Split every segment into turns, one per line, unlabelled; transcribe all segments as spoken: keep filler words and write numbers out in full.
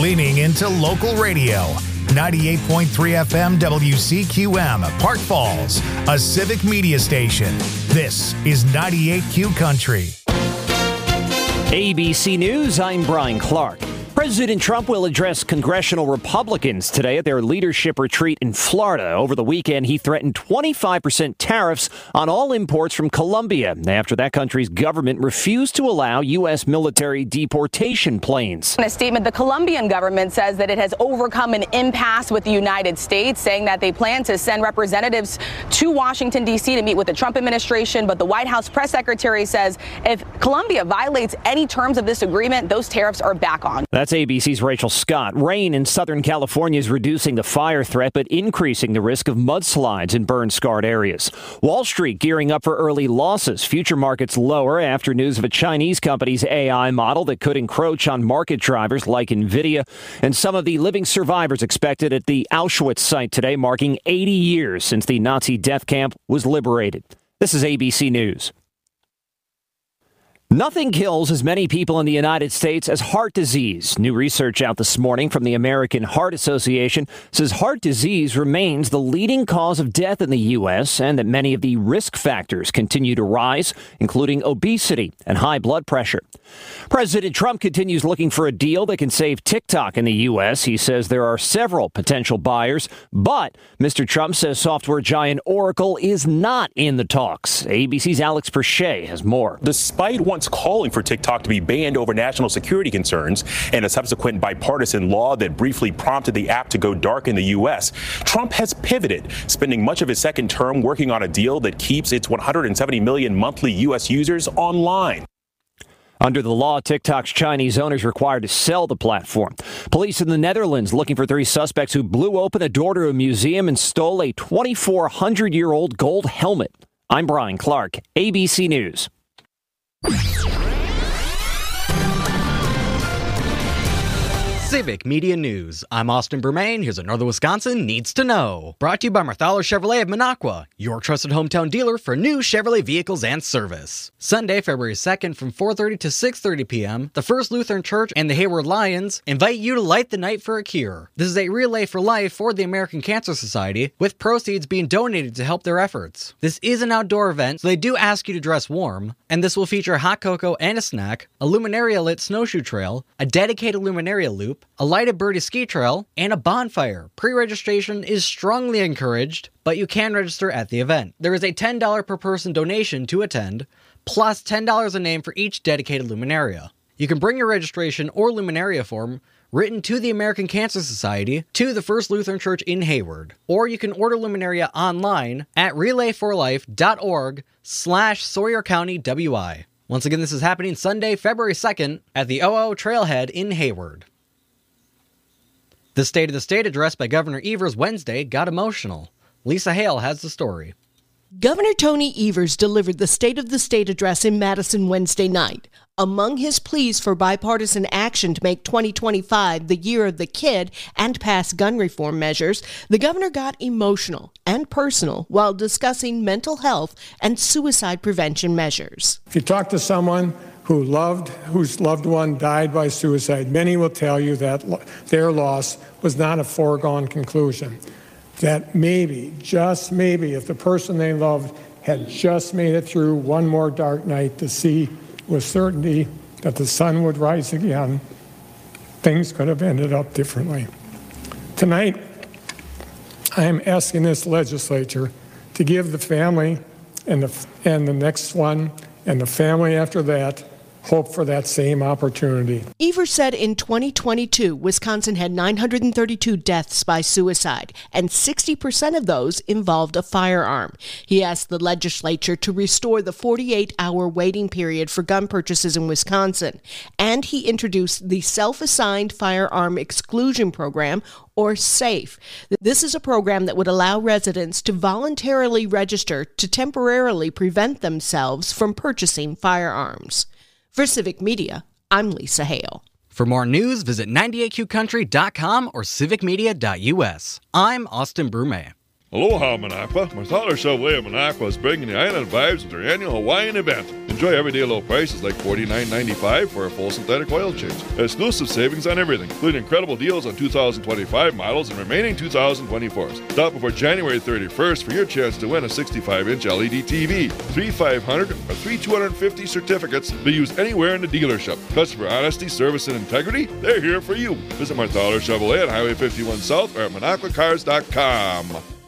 leaning into local radio. ninety-eight point three F M W C Q M, Park Falls, a civic media station. This is ninety-eight Q Country.
A B C News, I'm Brian Clark. President Trump will address congressional Republicans today at their leadership retreat in Florida. Over the weekend, he threatened twenty-five percent tariffs on all imports from Colombia after that country's government refused to allow U S military deportation planes.
In a statement, the Colombian government says that it has overcome an impasse with the United States, saying that they plan to send representatives to Washington, D C to meet with the Trump administration. But the White House press secretary says if Colombia violates any terms of this agreement, those tariffs are back on.
That's A B C's Rachel Scott. Rain in Southern California is reducing the fire threat, but increasing the risk of mudslides in burn-scarred areas. Wall Street gearing up for early losses. Future markets lower after news of a Chinese company's A I model that could encroach on market drivers like NVIDIA. And some of the living survivors expected at the Auschwitz site today, marking eighty years since the Nazi death camp was liberated. This is A B C News. Nothing kills as many people in the United States as heart disease. New research out this morning from the American Heart Association says heart disease remains the leading cause of death in the U S and that many of the risk factors continue to rise, including obesity and high blood pressure. President Trump continues looking for a deal that can save TikTok in the U S. He says there are several potential buyers, but Mister Trump says software giant Oracle is not in the talks. A B C's Alex Perche has more.
Despite one calling for TikTok to be banned over national security concerns and a subsequent bipartisan law that briefly prompted the app to go dark in the U S, Trump has pivoted, spending much of his second term working on a deal that keeps its one hundred seventy million monthly U S users online.
Under the law, TikTok's Chinese owners required to sell the platform. Police in the Netherlands looking for three suspects who blew open a door to a museum and stole a twenty-four hundred year old gold helmet. I'm Brian Clark, A B C News.
Civic Media News. I'm Austin Bermain. Here's what Northern Wisconsin needs to know. Brought to you by Marthaler Chevrolet of Minocqua, your trusted hometown dealer for new Chevrolet vehicles and service. Sunday, February second from four thirty to six thirty p.m., the First Lutheran Church and the Hayward Lions invite you to light the night for a cure. This is a relay for life for the American Cancer Society, with proceeds being donated to help their efforts. This is an outdoor event, so they do ask you to dress warm, and this will feature hot cocoa and a snack, a Luminaria-lit snowshoe trail, a dedicated Luminaria loop, a lighted birdie ski trail, and a bonfire. Pre-registration is strongly encouraged, but you can register at the event. There is a ten dollars per person donation to attend, plus ten dollars a name for each dedicated Luminaria. You can bring your registration or Luminaria form written to the American Cancer Society to the First Lutheran Church in Hayward, or you can order Luminaria online at relay for life dot org slash Sawyer County W I. Once again, this is happening Sunday, February second at the O O Trailhead in Hayward. The State of the State address by Governor Evers Wednesday got emotional. Lisa Hale has the story.
Governor Tony Evers delivered the State of the State address in Madison Wednesday night. Among his pleas for bipartisan action to make twenty twenty-five the year of the kid and pass gun reform measures, the governor got emotional and personal while discussing mental health and suicide prevention measures.
If you talk to someone who loved, whose loved one died by suicide, many will tell you that lo- their loss was not a foregone conclusion. That maybe, just maybe, if the person they loved had just made it through one more dark night to see with certainty that the sun would rise again, things could have ended up differently. Tonight, I am asking this legislature to give the family and the, and the next one and the family after that hope for that same opportunity.
Evers said in twenty twenty-two, Wisconsin had nine hundred thirty-two deaths by suicide, and sixty percent of those involved a firearm. He asked the legislature to restore the forty-eight hour waiting period for gun purchases in Wisconsin, and he introduced the Self-Assigned Firearm Exclusion Program, or SAFE. This is a program that would allow residents to voluntarily register to temporarily prevent themselves from purchasing firearms. For Civic Media, I'm Lisa Hale.
For more news, visit ninety-eight Q country dot com or civic media dot U S. I'm Austin Brume.
Aloha, Minocqua. Marthaler Chevrolet of Minocqua is bringing the island vibes with their annual Hawaiian event. Enjoy everyday low prices like forty-nine ninety-five for a full synthetic oil change. Exclusive savings on everything, including incredible deals on two thousand twenty-five models and remaining two thousand twenty-fours. Stop before January thirty-first for your chance to win a sixty-five inch L E D T V, three five hundred or three two hundred fifty certificates to be used anywhere in the dealership. Customer honesty, service, and integrity, they're here for you. Visit Marthaler Chevrolet at Highway fifty-one South or at Minocqua Cars dot com.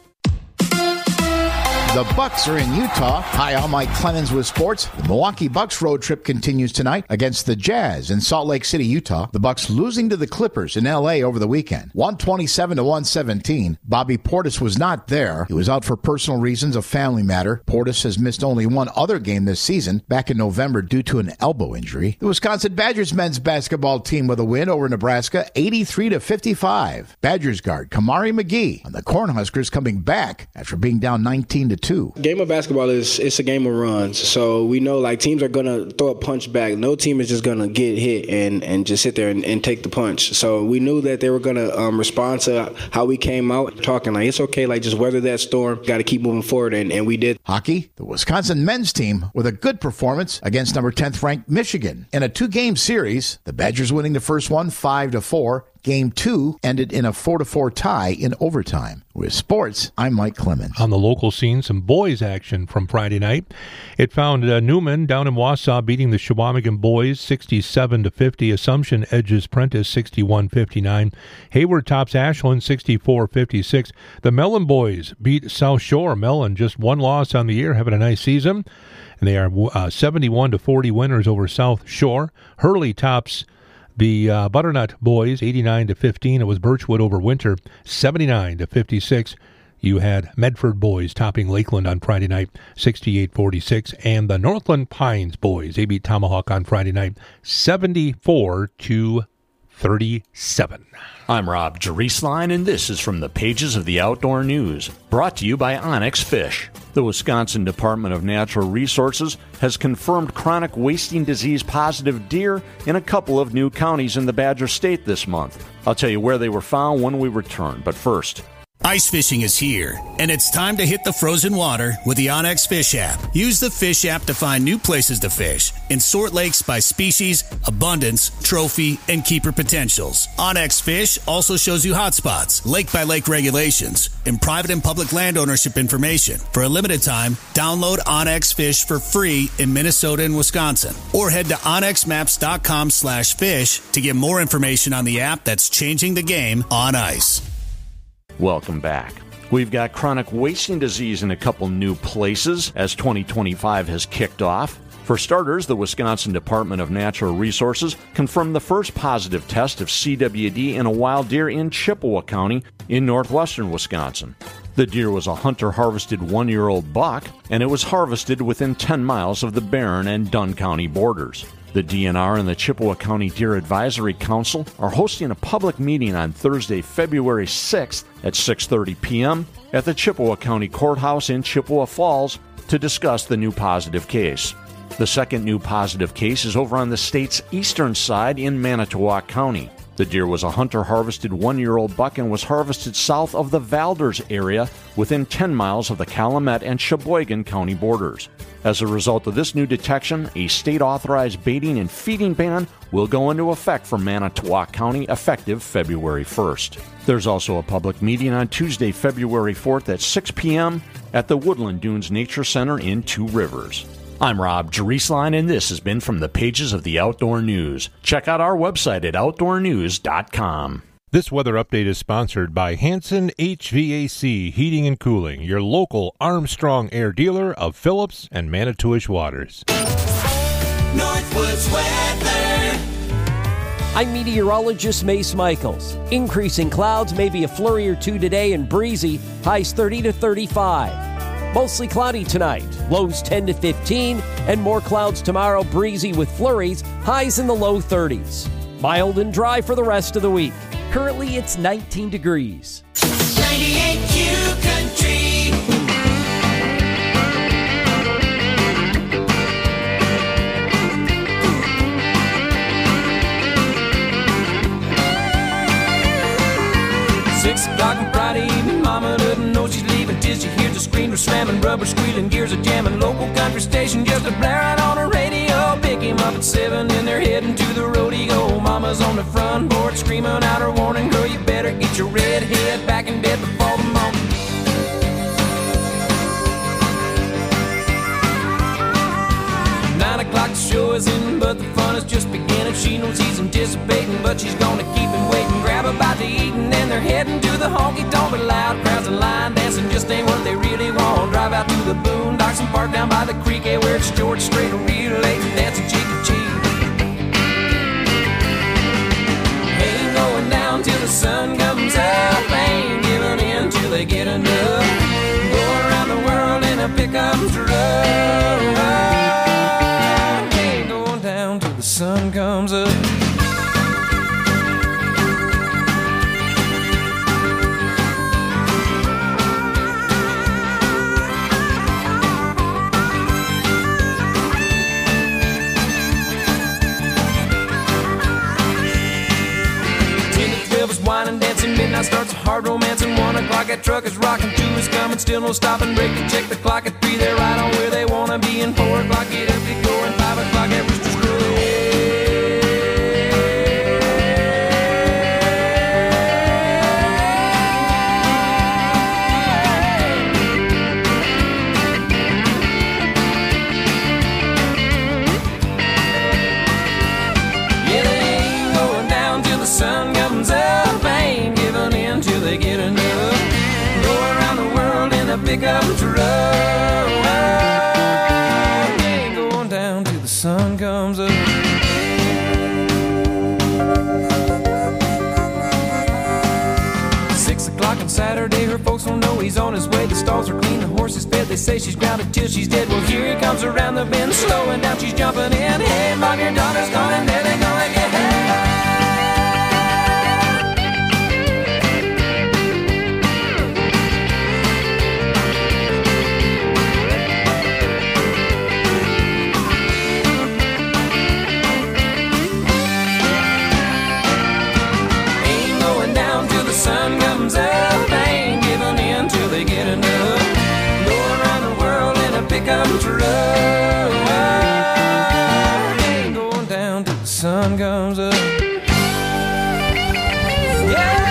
The Bucks are in Utah. Hi, I'm Mike Clemens with sports. The Milwaukee Bucks road trip continues tonight against the Jazz in Salt Lake City, Utah. The Bucks losing to the Clippers in L A over the weekend, one twenty-seven to one seventeen. Bobby Portis was not there. He was out for personal reasons, a family matter. Portis has missed only one other game this season, back in November due to an elbow injury. The Wisconsin Badgers men's basketball team with a win over Nebraska, eighty-three to fifty-five. Badgers guard Kamari McGee and the Cornhuskers coming back after being down nineteen to two.
Game of basketball is it's a game of runs. So we know like teams are going to throw a punch back. No team is just going to get hit and, and just sit there and, and take the punch. So we knew that they were going to um, respond to how we came out, talking like it's okay, like just weather that storm. Got to keep moving forward, and, and we did.
Hockey, the Wisconsin men's team with a good performance against number tenth ranked Michigan. In a two-game series, the Badgers winning the first one five to four. Game two ended in a four to four tie in overtime. With sports, I'm Mike Clemens.
On the local scene, some boys action from Friday night. It found uh, Newman down in Wausau beating the Shawamigan boys sixty-seven to fifty. Assumption edges Prentice sixty-one fifty-nine. Hayward tops Ashland sixty-four fifty-six. The Mellon boys beat South Shore. Mellon just one loss on the year, having a nice season. And they are uh, seventy-one to forty winners over South Shore. Hurley tops the uh, Butternut boys, eighty-nine to fifteen. It was Birchwood over Winter, seventy-nine to fifty-six. You had Medford boys topping Lakeland on Friday night, sixty-eight forty-six. And the Northland Pines boys, they beat Tomahawk on Friday night, seventy-four to thirty-seven.
I'm Rob Jerisline, and this is from the pages of the Outdoor News, brought to you by Onyx Fish. The Wisconsin Department of Natural Resources has confirmed chronic wasting disease positive deer in a couple of new counties in the Badger State this month. I'll tell you where they were found when we return, but first,
ice fishing is here, and it's time to hit the frozen water with the Onyx Fish app. Use the Fish app to find new places to fish and sort lakes by species, abundance, trophy, and keeper potentials. Onyx Fish also shows you hotspots, lake-by-lake regulations, and private and public land ownership information. For a limited time, download Onyx Fish for free in Minnesota and Wisconsin, or head to onyx maps dot com slash fish to get more information on the app that's changing the game on ice.
welcome back. We've got chronic wasting disease in a couple new places as twenty twenty-five has kicked off. For starters, the Wisconsin Department of Natural Resources confirmed the first positive test of C W D in a wild deer in Chippewa County in northwestern Wisconsin. The deer was a hunter-harvested one-year-old buck, and it was harvested within ten miles of the Barron and Dunn County borders. The D N R and the Chippewa County Deer Advisory Council are hosting a public meeting on Thursday, February sixth at six thirty p.m. at the Chippewa County Courthouse in Chippewa Falls to discuss the new positive case. The second new positive case is over on the state's eastern side in Manitowoc County. The deer was a hunter-harvested one-year-old buck and was harvested south of the Valders area within ten miles of the Calumet and Sheboygan County borders. As a result of this new detection, a state-authorized baiting and feeding ban will go into effect for Manitowoc County effective February first. There's also a public meeting on Tuesday, February fourth at six p.m. at the Woodland Dunes Nature Center in Two Rivers. I'm Rob Jerisline, and this has been from the pages of the Outdoor News. Check out our website at outdoor news dot com.
This weather update is sponsored by Hanson H V A C Heating and Cooling, your local Armstrong Air dealer of Phillips and Manitowish Waters.
Northwoods weather. I'm meteorologist Mace Michaels. Increasing clouds, maybe a flurry or two today and breezy, highs thirty to thirty-five. Mostly cloudy tonight, lows ten to fifteen, and more clouds tomorrow, breezy with flurries, highs in the low thirties. Mild and dry for the rest of the week. Currently, it's nineteen degrees.
ninety-eight Q Country.
Six o'clock on Friday evening, Mama doesn't know she's leaving is you hear the screamer slamming, rubber squealing, gears are jamming. Local country station just a blaring on the radio. Pick him up at seven and they're heading to the rodeo. Mama's on the front porch screaming out her warning, girl, you better get your red head back in bed before the morning. Nine o'clock the show is in, but the fun is just beginning. She knows he's anticipating, but she's gonna keep him waiting. Grab a bite to eat and then they're heading to the honky-tonk. But loud crowds and line dancing just ain't what they really want. Drive out through the boondocks and park down by the creek, yeah, where it's George Strait real late and dancing cheek to cheek. Ain't going down till the sun comes up, ain't giving in till they get enough. Go around the world in a pickup truck. The sun comes up. Ten to twelve is wine and dancing, midnight starts a hard romancing. One o'clock that truck is rocking, two is coming, still no stopping. Break to check the clock at three, they're right on where they wanna be. And four o'clock get up to go, and five o'clock at Rooster's Crow. Pickup truck, ain't going down till the sun comes up. Six o'clock on Saturday, her folks don't know he's on his way. The stalls are clean, the horse is fed. They say she's grounded till she's dead. Well, here he comes around the bend, slowing down, she's jumping in. Hey, mom, your daughter's gone, there they go again. Sun comes up, ain't giving in till they get enough. Go around the world in a pickup truck. Ain't going down till the sun comes up. Yeah.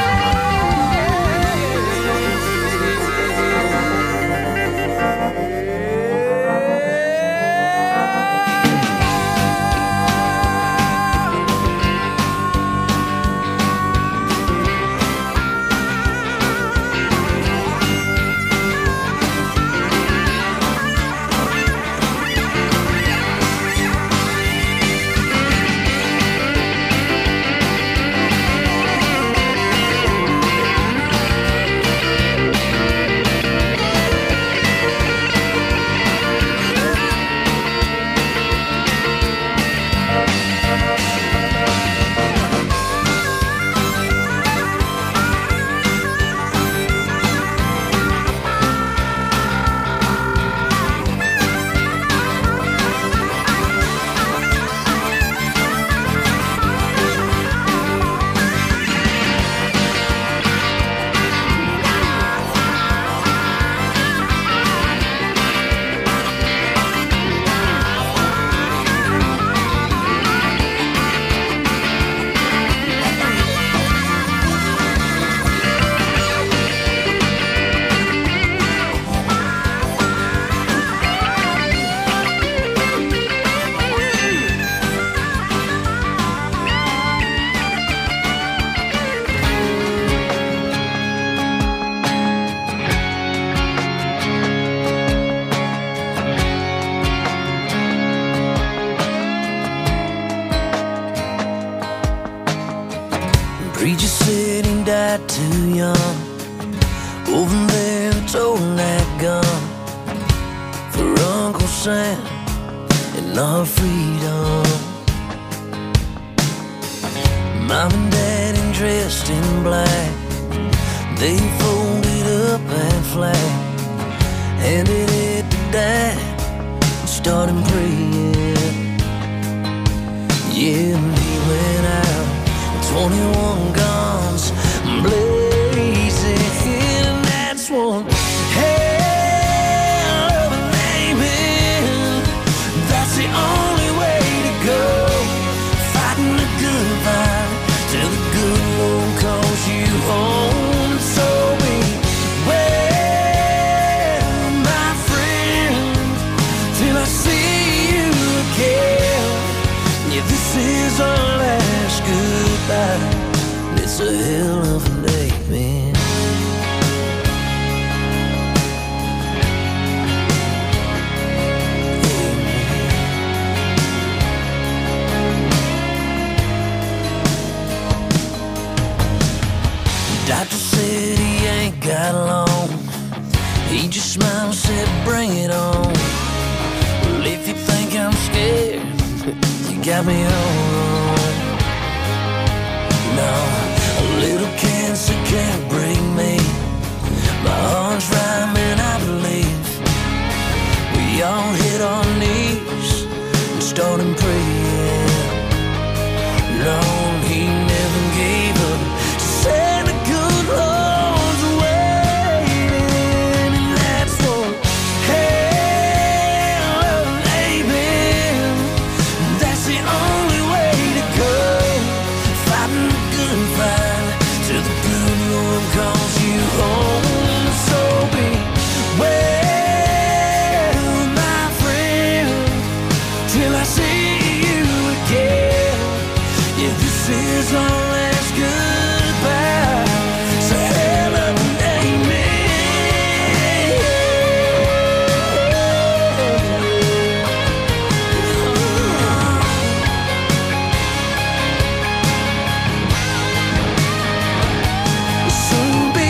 Preacher said he died too young. Over there, toting that gun for Uncle Sam and our freedom. Mom and Dad dressed in black, they folded up that flag, handed it to Dad, and started praying. Yeah, and he went out. twenty-one guns blazing, and that's one hell It's a hell of a day, man. Doctor said he ain't got long. He just smiled and said, bring it on. Well, if you think I'm scared, you got me all wrong. No, a little cancer can't break me. My heart's rhyming, I believe. We all hit our knees and started praying. Lord, he never gave up. Said the good Lord's waiting, and that's for hell of an amen. That's the only way to go. Fighting the good fight till the blue Lord calls you home. So be well, my friend, till I see you again. If this is our last goodbye, so hell of an So be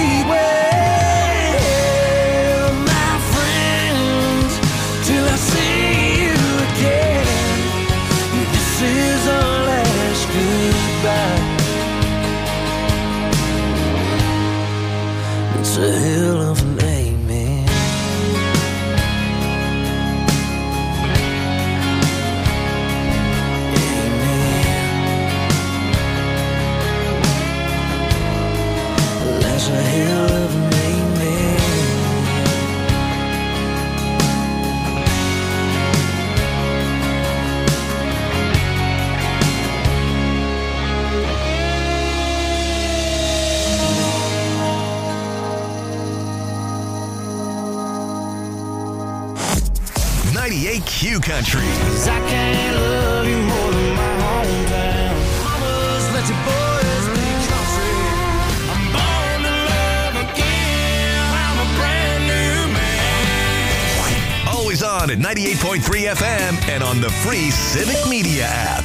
well, my friends, till I see you again. This is our last goodbye. It's a hell of an amen. Amen. That's a hell of an amen.
ninety-eight Q Country.
Cause I can't love you more than my hometown. Mamas, let your boys be country. I'm born to love again. I'm a brand new man.
Always on at ninety-eight point three F M and on the free Civic Media app.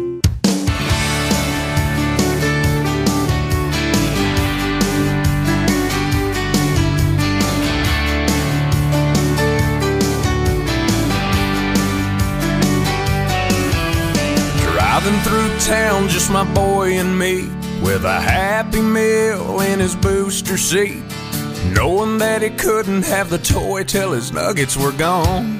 Driving through town, just my boy and me, with a Happy Meal in his booster seat, knowing that he couldn't have the toy till his nuggets were gone.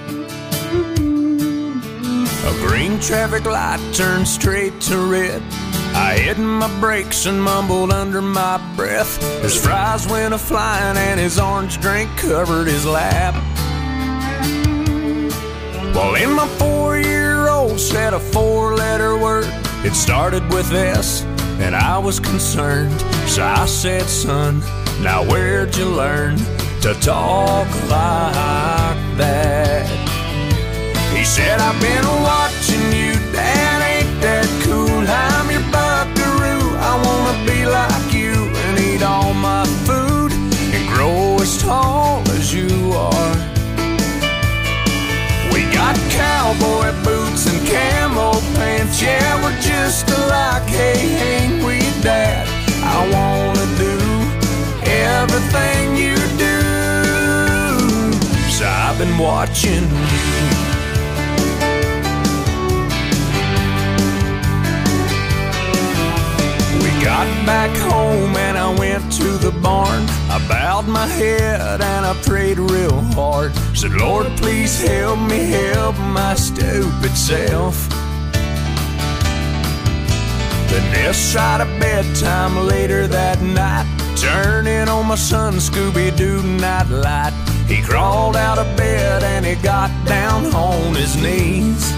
A green traffic light turned straight to red. I hit my brakes and mumbled under my breath. His fries went a-flying and his orange drink covered his lap. Well, in my four-year-old said a four-letter word. It started with S, and I was concerned. So I said, son, now where'd you learn to talk like that? He said, I've been watching you, Dad, ain't that cool? I'm your buckaroo, I wanna be like you and eat all my food and grow as tall as you are. We got cowboy boots and camo pants, yeah, we're just alike, hey, ain't we, Dad? I wanna do everything you do, so I've been watching you. Got back home and I went to the barn. I bowed my head and I prayed real hard. Said, Lord, please help me help my stupid self. Then this side of bedtime later that night, turning on my son Scooby-Doo nightlight. He crawled out of bed and he got down on his knees.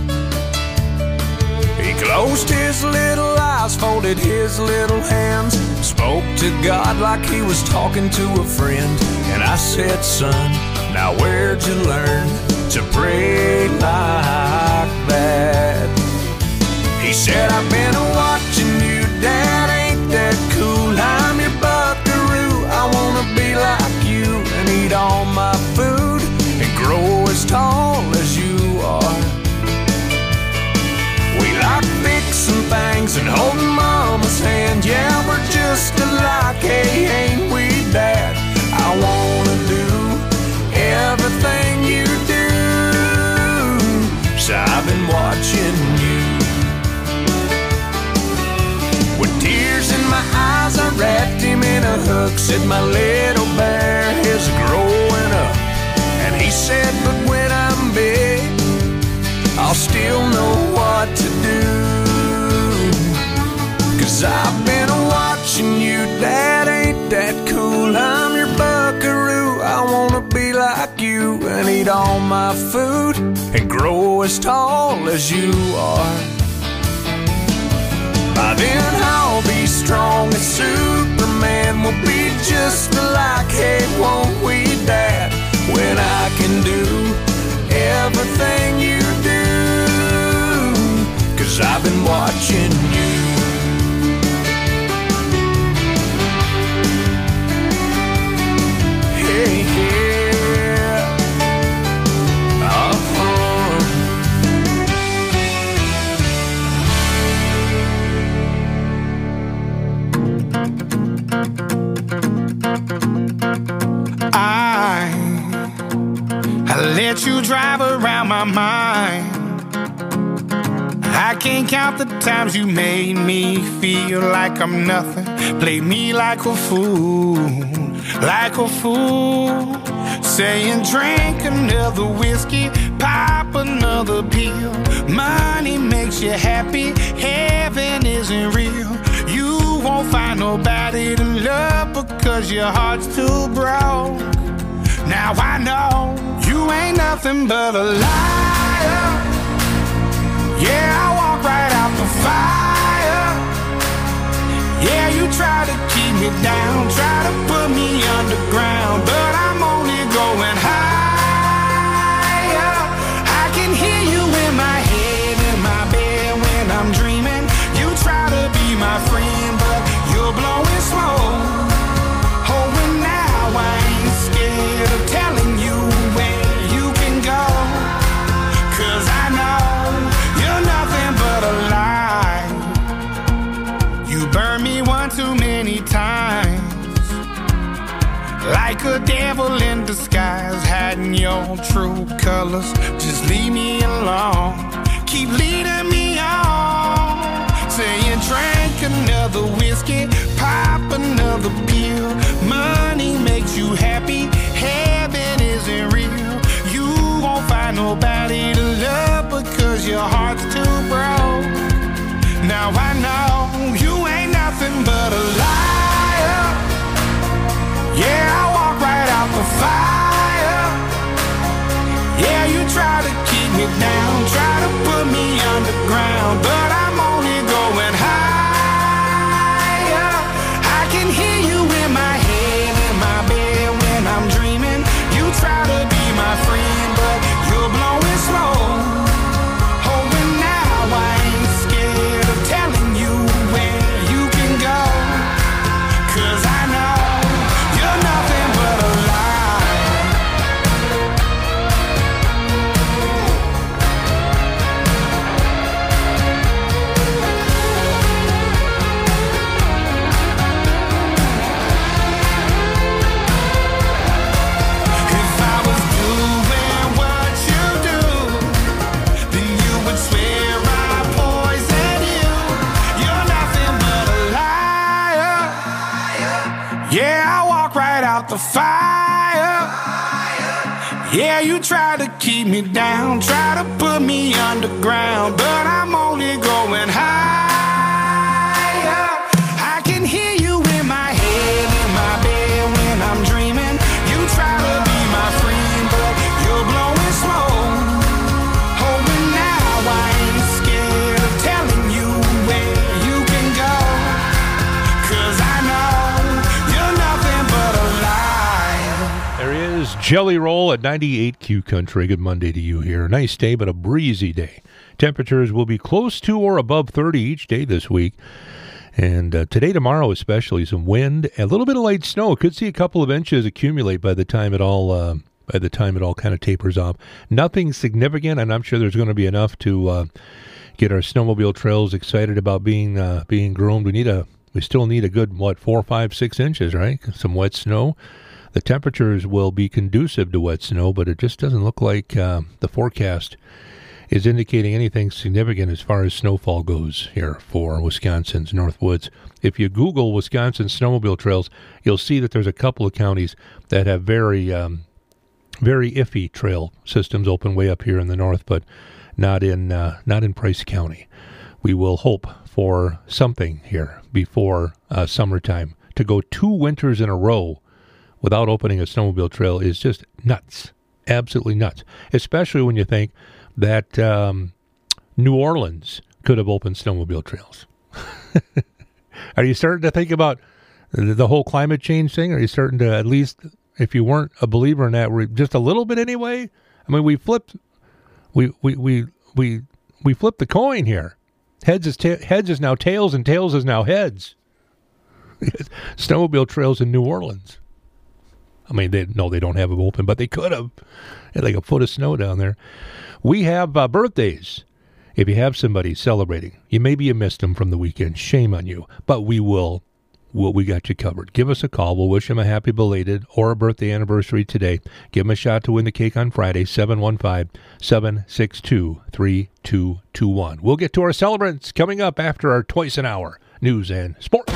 He closed his little eyes, folded his little hands, spoke to God like he was talking to a friend. And I said, son, now where'd you learn to pray like that? He said, I've been watching you, Dad, ain't and holding mama's hand. Yeah, we're just alike, hey, ain't we, Dad? I wanna do everything you do, so I've been watching you. With tears in my eyes, I wrapped him in a hook, said my little bear is growing up. And he said, but when I'm big, I'll still know what to do. Cause I've been watching you, Dad, ain't that cool? I'm your buckaroo, I wanna be like you and eat all my food and grow as tall as you are. By then I'll be strong as Superman, we'll be just alike, hey, won't we, Dad? When I can do everything you do, cause I've been watching you. Hey, yeah. Uh-huh. I, I let you drive around my mind. I can't count the times you made me feel like I'm nothing. Played me like a fool, like a fool. Saying drink another whiskey, pop another pill. Money makes you happy, heaven isn't real. You won't find nobody to love because your heart's too broke. Now I know you ain't nothing but a liar. Yeah, I walk right out the fire. Yeah, you try to keep me down, try to put me underground, but I'm only going higher. I can hear you in my head, in my bed when I'm dreaming. You try to be my friend, but you're blowing smoke. Oh, and now I ain't scared of telling you where you can go, cause I know you're nothing but a lie. You burned me one too many times, like a devil in disguise, hiding your true colors. Just leave me alone, keep leading me on. Saying drink another whiskey, pop another pill. Money makes you happy, heaven isn't real. You won't find nobody to love because your heart's too broke. Now I know you ain't nothing but a liar. Yeah, I walk right out the fire. Yeah, you try to keep me down, try to put me underground, but I'm only going higher. I can hear you in my head, in my bed when I'm dreaming. You try to be my friend, but you're blowing smoke. Oh, and now I ain't scared of telling you where you can go, cause I know you're nothing but a lie. If I was doing what you do, then you would swear I poisoned you. You're nothing but a liar. Yeah, I walk right out the fire. Yeah, you try to keep me down, try to put me underground, but I'm only going higher. I can hear you in my head, in my bed when I'm dreaming. You try to be my friend, but you're blowing smoke. Oh, and now I ain't scared of telling you where you can go, cause I know you're nothing but a lie.
There he is, Jelly Roll at ninety-eight Q Country. Good Monday to you here. Nice day, but a breezy day. Temperatures will be close to or above thirty each day this week. And uh, today, tomorrow especially, some wind, a little bit of light snow. Could see a couple of inches accumulate by the time it all uh, by the time it all kind of tapers off. Nothing significant, and I'm sure there's going to be enough to uh, get our snowmobile trails excited about being uh, being groomed. We need a we still need a good what four, five, six inches, right? Some wet snow. The temperatures will be conducive to wet snow, but it just doesn't look like uh, the forecast is indicating anything significant as far as snowfall goes here for Wisconsin's Northwoods. If you Google Wisconsin snowmobile trails, you'll see that there's a couple of counties that have very, um, very iffy trail systems open way up here in the north, but not in uh, not in Price County. We will hope for something here before uh, summertime. To go two winters in a row without opening a snowmobile trail is just nuts, absolutely nuts, especially when you think that um, New Orleans could have opened snowmobile trails. Are you starting to think about the whole climate change thing? Are you starting to, at least, if you weren't a believer in that, just a little bit anyway? I mean, we flipped, we we we we we flipped the coin here. Heads is ta- heads is now tails, and tails is now heads. Snowmobile trails in New Orleans. I mean, they no, they don't have them open, but they could have. They had like a foot of snow down there. We have uh, birthdays. If you have somebody celebrating, you maybe you missed them from the weekend. Shame on you. But we will. Well, we got you covered. Give us a call. We'll wish them a happy belated or a birthday anniversary today. Give them a shot to win the cake on Friday, seven one five, seven six two, three two two one. We'll get to our celebrants coming up after our twice an hour news and sports.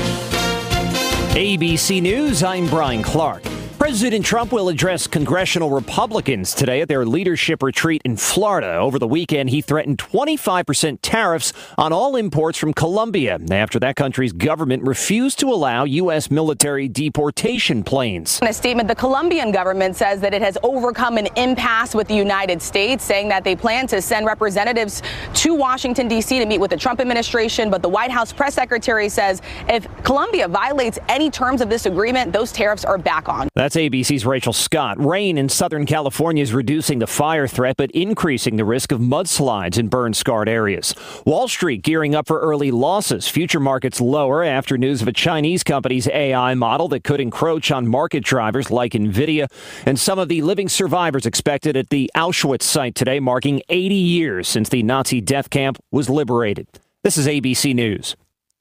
A B C News, I'm Brian Clark. President Trump will address congressional Republicans today at their leadership retreat in Florida. Over the weekend, he threatened twenty-five percent tariffs on all imports from Colombia after that country's government refused to allow U S military deportation planes.
In a statement, the Colombian government says that it has overcome an impasse with the United States, saying that they plan to send representatives to Washington, D C to meet with the Trump administration. But the White House press secretary says if Colombia violates any terms of this agreement, those tariffs are back on.
That's A B C's Rachel Scott. Rain in Southern California is reducing the fire threat, but increasing the risk of mudslides in burn-scarred areas. Wall Street gearing up for early losses. Future markets lower after news of a Chinese company's A I model that could encroach on market drivers like NVIDIA. And some of the living survivors expected at the Auschwitz site today, marking eighty years since the Nazi death camp was liberated. This is A B C News.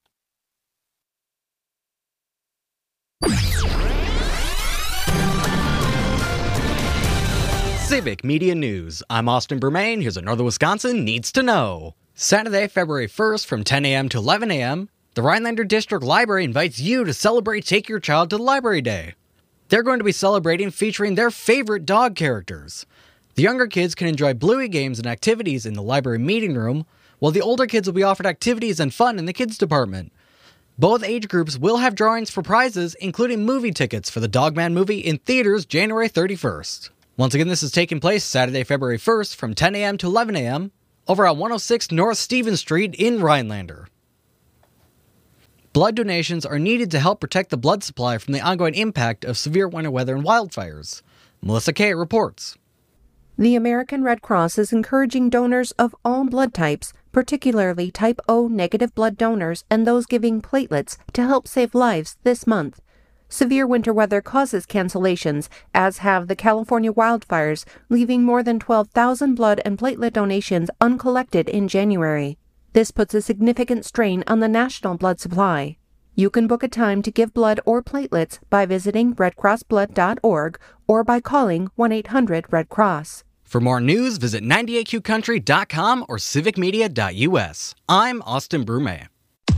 Civic Media News. I'm Austin Bermain. Here's what Northern Wisconsin needs to know. Saturday, February first from ten a.m. to eleven a.m., the Rhinelander District Library invites you to celebrate Take Your Child to Library Day. They're going to be celebrating featuring their favorite dog characters. The younger kids can enjoy Bluey games and activities in the library meeting room, while the older kids will be offered activities and fun in the kids department. Both age groups will have drawings for prizes, including movie tickets for the Dogman movie in theaters January thirty-first. Once again, this is taking place Saturday, February first from ten a.m. to eleven a.m. over at one oh six North Stevens Street in Rhinelander. Blood donations are needed to help protect the blood supply from the ongoing impact of severe winter weather and wildfires. Melissa Kay reports.
The American Red Cross is encouraging donors of all blood types, particularly type O negative blood donors and those giving platelets, to help save lives this month. Severe winter weather causes cancellations, as have the California wildfires, leaving more than twelve thousand blood and platelet donations uncollected in January. This puts a significant strain on the national blood supply. You can book a time to give blood or platelets by visiting red cross blood dot org or by calling one eight hundred red cross.
For more news, visit ninety-eight Q country dot com or civic media dot u s. I'm Austin Brumet.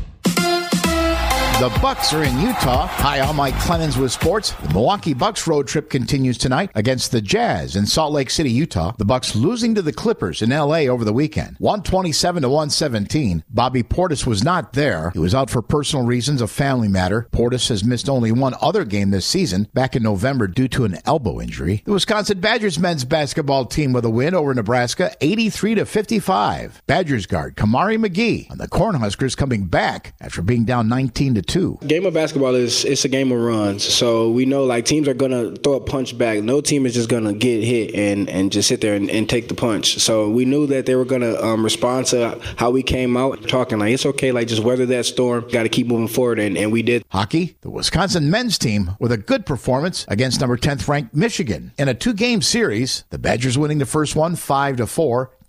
The Bucks are in Utah. Hi, I'm Mike Clemens with sports. The Milwaukee Bucks road trip continues tonight against the Jazz in Salt Lake City, Utah. The Bucks losing to the Clippers in L A over the weekend, one twenty-seven to one seventeen. Bobby Portis was not there. He was out for personal reasons, a family matter. Portis has missed only one other game this season, back in November due to an elbow injury. The Wisconsin Badgers men's basketball team with a win over Nebraska, eighty-three to fifty-five. Badgers guard Kamari McGee on the Cornhuskers coming back after being down nineteen to two.
Game of basketball is it's a game of runs, so we know like teams are gonna throw a punch back. No team is just gonna get hit and, and just sit there and, and take the punch. So we knew that they were gonna um, respond to how we came out, talking like it's okay, like just weather that storm. Got to keep moving forward, and, and we did.
Hockey, the Wisconsin men's team with a good performance against number tenth ranked Michigan in a two-game series. The Badgers winning the first one five to four.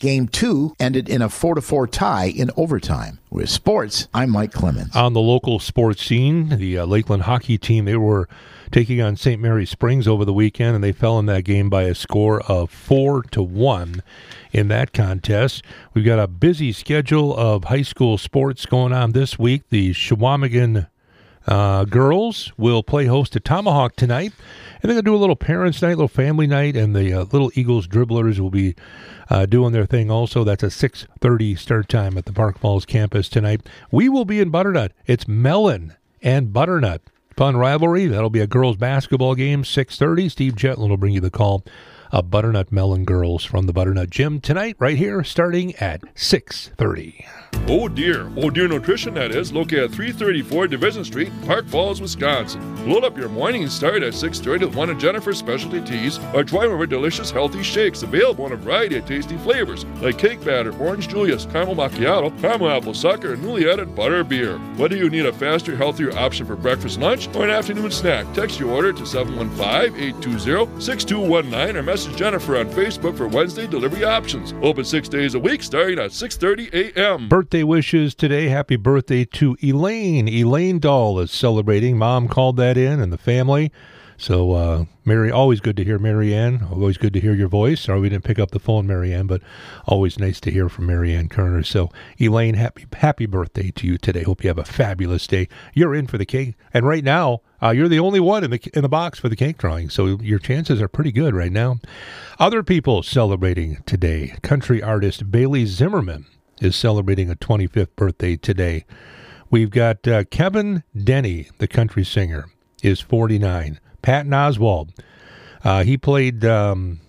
Game two ended in a four to four tie in overtime. With sports, I'm Mike Clemens.
On the local sports scene, the uh, Lakeland hockey team, they were taking on Saint Mary Springs over the weekend, and they fell in that game by a score of four to one in that contest. We've got a busy schedule of high school sports going on this week. The Chequamegon uh, girls will play host to Tomahawk tonight, and they're going to do a little parents' night, little family night, and the uh, Little Eagles dribblers will be uh, doing their thing also. That's a six thirty start time at the Park Falls campus tonight. We will be in Butternut. It's Mellon and Butternut. Fun rivalry. That'll be a girls' basketball game, six thirty. Steve Jetlin will bring you the call of Butternut Mellon girls from the Butternut Gym tonight, right here, starting at six thirty.
Oh dear, Oh Dear Nutrition, that is, located at three thirty-four Division Street, Park Falls, Wisconsin. Load up your morning and start at six thirty with one of Jennifer's specialty teas or try one of our delicious healthy shakes available in a variety of tasty flavors like cake batter, orange Julius, caramel macchiato, caramel apple sucker, and newly added butter beer. Whether you need a faster, healthier option for breakfast, lunch, or an afternoon snack, text your order to seven one five, eight two zero, six two one nine or message Jennifer on Facebook for Wednesday delivery options. Open six days a week starting at six thirty a.m.
Birthday wishes today. Happy birthday to Elaine. Elaine Dahl is celebrating. Mom called that in and the family. So, uh, Mary, always good to hear Mary Ann. Always good to hear your voice. Sorry we didn't pick up the phone, Mary Ann, but always nice to hear from Mary Ann Kerner. So, Elaine, happy happy birthday to you today. Hope you have a fabulous day. You're in for the cake. And right now, uh, you're the only one in the in the box for the cake drawing. So, your chances are pretty good right now. Other people celebrating today. Country artist Bailey Zimmerman is celebrating a twenty-fifth birthday today. We've got uh, Kevin Denny, the country singer, is forty-nine. Patton Oswalt, uh, he played, um,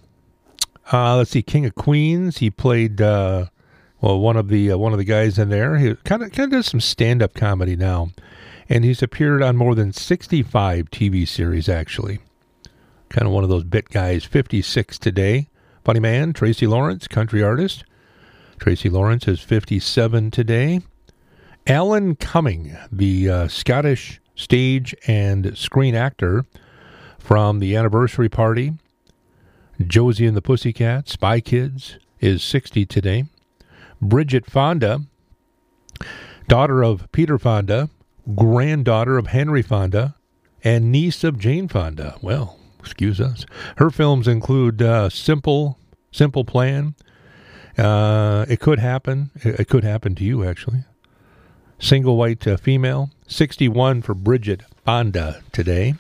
uh, let's see, King of Queens. He played, uh, well, one of the uh, one of the guys in there. He kind of kind of does some stand-up comedy now, and he's appeared on more than sixty-five T V series, actually. Kind of one of those bit guys. fifty-six today. Funny man, Tracy Lawrence, country artist. Tracy Lawrence is fifty-seven today. Alan Cumming, the uh, Scottish stage and screen actor from The Anniversary Party, Josie and the Pussycats, Spy Kids, is sixty today. Bridget Fonda, daughter of Peter Fonda, granddaughter of Henry Fonda, and niece of Jane Fonda. Well, excuse us. Her films include uh, Simple, Simple Plan, Uh, It Could Happen. It could happen to you, actually. Single white uh, female. sixty-one for Bridget Fonda today.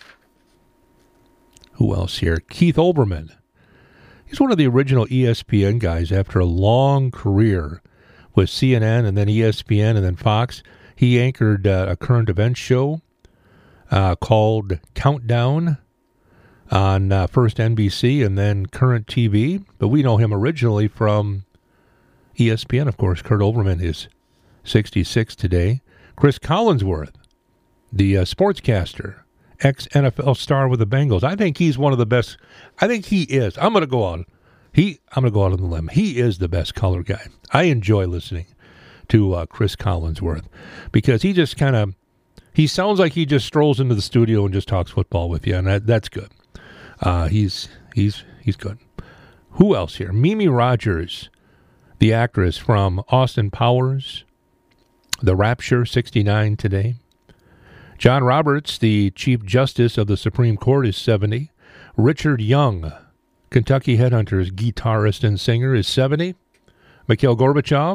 Who else here? Keith Olbermann. He's one of the original E S P N guys after a long career with C N N and then E S P N and then Fox. He anchored uh, a current events show uh, called Countdown on uh, first N B C and then Current T V. But we know him originally from E S P N, of course. Kurt Olbermann is sixty-six today. Chris Collinsworth, the uh, sportscaster, ex-N F L star with the Bengals. I think he's one of the best. I think he is. I'm going to go out. He. I'm going to go out on the limb. He is the best color guy. I enjoy listening to uh, Chris Collinsworth because he just kind of. He sounds like he just strolls into the studio and just talks football with you, and that, that's good. Uh, he's he's he's good. Who else here? Mimi Rogers, the actress from Austin Powers, The Rapture, sixty-nine today. John Roberts, the Chief Justice of the Supreme Court, is seventy. Richard Young, Kentucky Headhunters guitarist and singer, is seventy. Mikhail Gorbachev,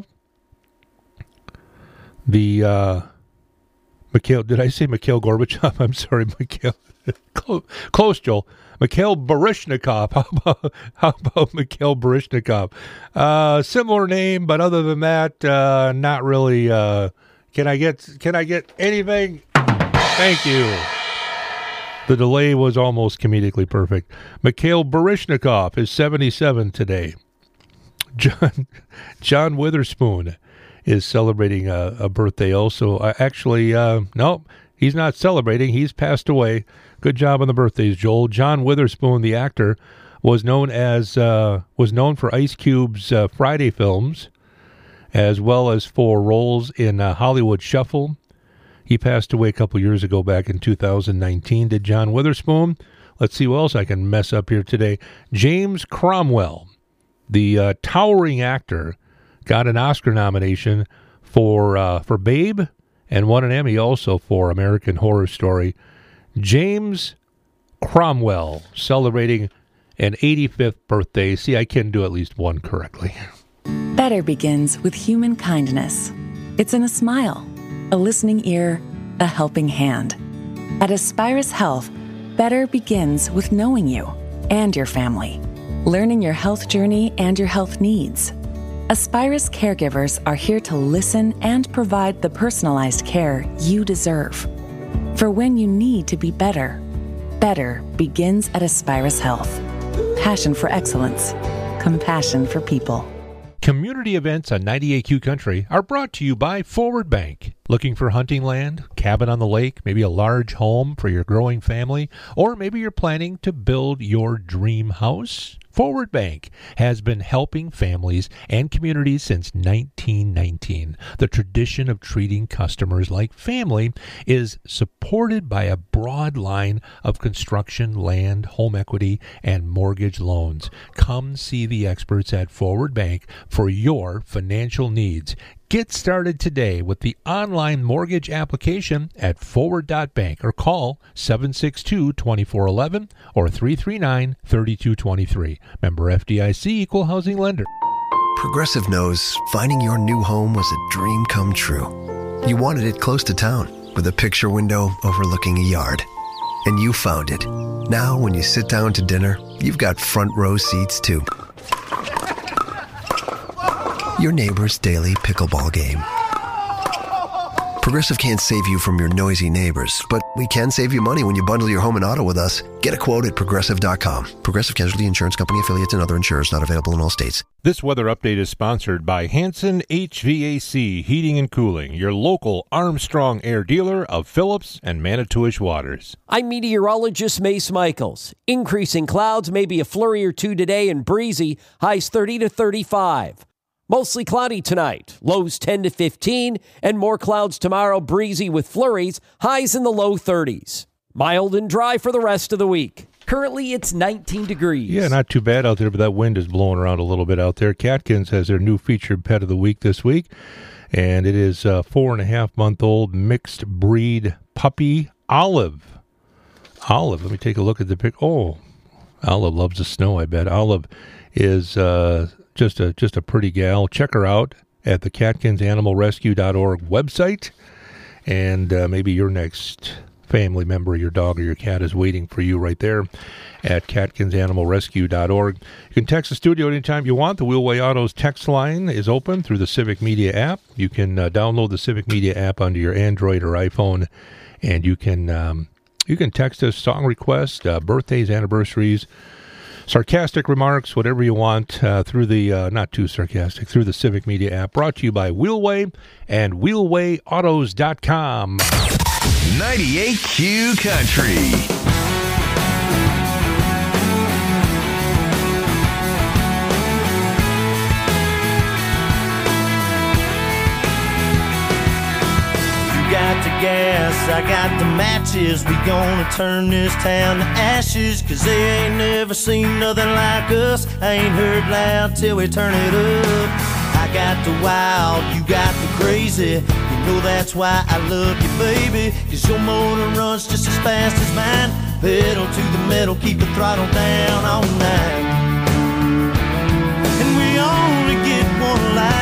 the, uh, Mikhail, did I say Mikhail Gorbachev? I'm sorry, Mikhail. Close, close, Joel. Mikhail Baryshnikov. How about, how about Mikhail Baryshnikov? Uh, similar name, but other than that, uh, not really. Uh, can I get, can I get anything? Thank you. The delay was almost comedically perfect. Mikhail Baryshnikov is seventy-seven today. John John Witherspoon is celebrating a, a birthday also. Uh, actually, uh, no, he's not celebrating. He's passed away. Good job on the birthdays, Joel. John Witherspoon, the actor, was known as uh, was known for Ice Cube's uh, Friday films, as well as for roles in uh, Hollywood Shuffle. He passed away a couple years ago, back in two thousand nineteen. Did John Witherspoon? Let's see what else I can mess up here today. James Cromwell the uh, towering actor, got an Oscar nomination for uh, for Babe and won an Emmy also for American Horror Story. James Cromwell, celebrating an eighty-fifth birthday. See, I can do at least one correctly.
Better begins with human kindness. It's in a smile, a listening ear, a helping hand. At Aspirus Health, better begins with knowing you and your family, learning your health journey and your health needs. Aspirus caregivers are here to listen and provide the personalized care you deserve. For when you need to be better, better begins at Aspirus Health. Passion for excellence, compassion for people.
Community events on ninety-eight Q Country are brought to you by Forward Bank. Looking for hunting land, cabin on the lake, maybe a large home for your growing family, or maybe you're planning to build your dream house? Forward Bank has been helping families and communities since nineteen nineteen. The tradition of treating customers like family is supported by a broad line of construction, land, home equity, and mortgage loans. Come see the experts at Forward Bank for your financial needs. Get started today with the online mortgage application at forward dot bank or call seven six two, two four one one or three three nine, three two two three. Member F D I C, Equal Housing Lender.
Progressive knows finding your new home was a dream come true. You wanted it close to town with a picture window overlooking a yard. And you found it. Now when you sit down to dinner, you've got front row seats too. Your neighbor's daily pickleball game. Progressive can't save you from your noisy neighbors, but we can save you money when you bundle your home and auto with us. Get a quote at progressive dot com. Progressive Casualty Insurance Company, affiliates, and other insurers not available in all states.
This weather update is sponsored by Hanson H V A C Heating and Cooling, your local Armstrong Air dealer of Phillips and Manitowish Waters.
I'm meteorologist Mace Michaels. Increasing clouds, maybe a flurry or two today and breezy, highs thirty to thirty-five. Mostly cloudy tonight, lows ten to fifteen, and more clouds tomorrow, breezy with flurries, highs in the low thirties. Mild and dry for the rest of the week. Currently, it's nineteen degrees.
Yeah, not too bad out there, but that wind is blowing around a little bit out there. Catkins has their new featured pet of the week this week, and it is a four and a half month old mixed breed puppy, Olive. Olive, let me take a look at the pic. Oh, Olive loves the snow, I bet. Olive is... Uh, Just a just a pretty gal. Check her out at the Catkins Animal Rescue dot org website, and uh, maybe your next family member, your dog or your cat, is waiting for you right there at Catkins Animal Rescue dot org. You can text the studio anytime you want. The Wheelway Autos text line is open through the Civic Media app. You can uh, download the Civic Media app onto your Android or iPhone, and you can um, you can text us song requests, uh, birthdays, anniversaries, sarcastic remarks, whatever you want, uh, through the, uh, not too sarcastic, through the Civic Media app, brought to you by Wheelway and wheelway autos dot com.
ninety-eight Q Country.
Got the gas, I got the matches. We gonna turn this town to ashes, cause they ain't never seen nothing like us. I ain't heard loud till we turn it up. I got the wild, you got the crazy. You know that's why I love you, baby, cause your motor runs just as fast as mine. Pedal to the metal, keep the throttle down all night. And we only get one life.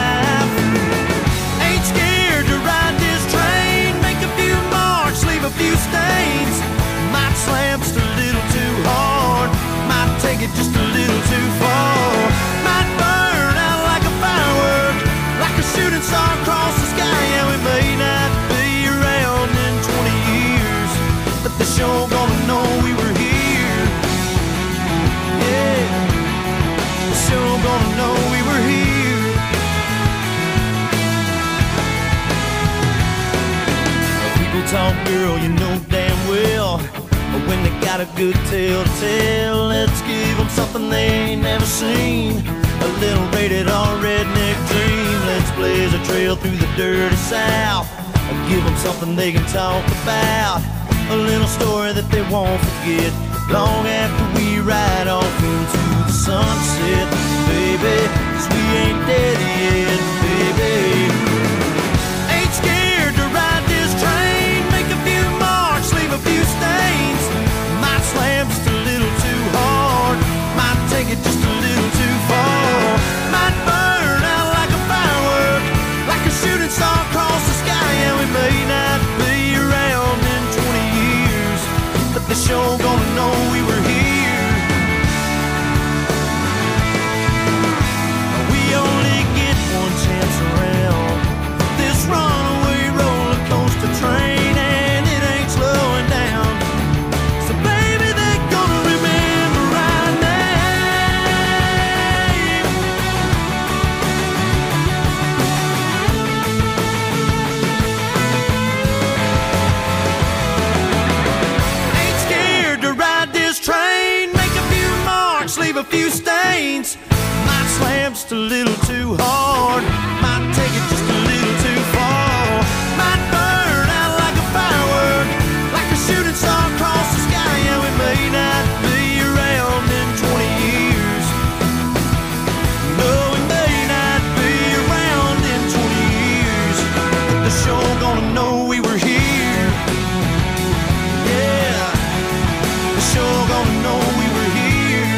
A few stains, might slam just a little too hard, might take it just a little too far, might burn out like a firework, like a shooting star across the sky. Yeah, we may not be around in twenty years, but they're sure gonna know we were here. Yeah, they're sure gonna know we were here. Talk, girl, you know damn well, but when they got a good tale to tell, let's give them something they ain't never seen. A little rated R redneck dream. Let's blaze a trail through the dirty South and give them something they can talk about. A little story that they won't forget long after we ride off into the sunset, baby, 'cause we ain't dead yet, baby. Ain't scared to ride this train, make a few marks, leave a few stains. Might slam just a little too hard, might take it just a little too far. Might burn out like a firework, like a shooting star across the sky. And we may not be around in twenty years, but they sure gonna know we were here. We only get one chance around this runaway roller coaster train, and it ain't slowing down. So baby, they're gonna remember our name. Ain't scared to ride this train, make a few marks, leave a few stains. Might slam just a little too hard, might take it just a little too far. Might burn out like a firework, like a shooting star across the sky. And we may not be around in twenty years. No, we may not be around in twenty years, but they're sure gonna know we were here. Yeah, they're sure gonna know we were here.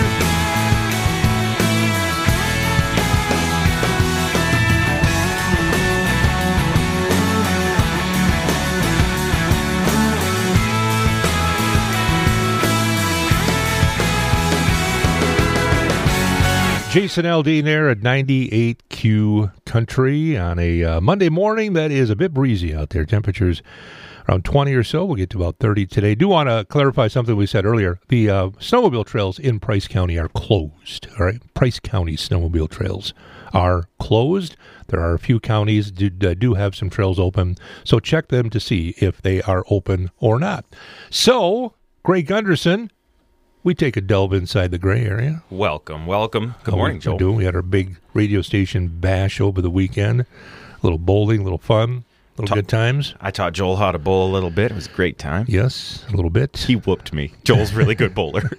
Jason Aldean there at ninety-eight Q Country on a uh, Monday morning that is a bit breezy out there. Temperatures around twenty or so. We'll get to about thirty today. Do want to clarify something we said earlier. The uh, snowmobile trails in Price County are closed. All right, Price County snowmobile trails are closed. There are a few counties that do, uh, do have some trails open, so check them to see if they are open or not. So, Greg Gunderson, we take a delve inside the gray area.
Welcome, welcome. Good
How
morning,
we
Joel.
Do. We had our big radio station bash over the weekend. A little bowling, a little fun, a little
Ta-
good times.
I taught Joel how to bowl a little bit. It was a great time.
Yes, a little bit.
He whooped me. Joel's a really good bowler.